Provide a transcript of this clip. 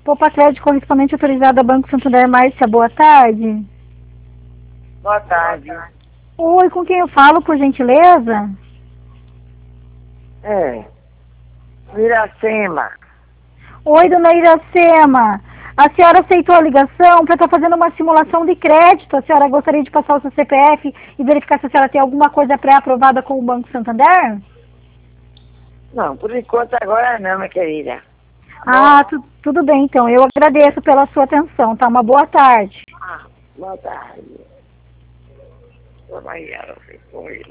Poupa Crédito correspondente autorizado a Banco Santander. Márcia, boa tarde. Boa tarde. Oi, com quem eu falo, por gentileza? Iracema. Oi, dona Iracema. A senhora aceitou a ligação para estar fazendo uma simulação de crédito. A senhora gostaria de passar o seu CPF e verificar se a senhora tem alguma coisa pré-aprovada com o Banco Santander? Não, por enquanto agora não, minha querida. Tudo bem, então. Eu agradeço pela sua atenção, tá? Uma boa tarde. Boa tarde. Dona Yara, foi com ele.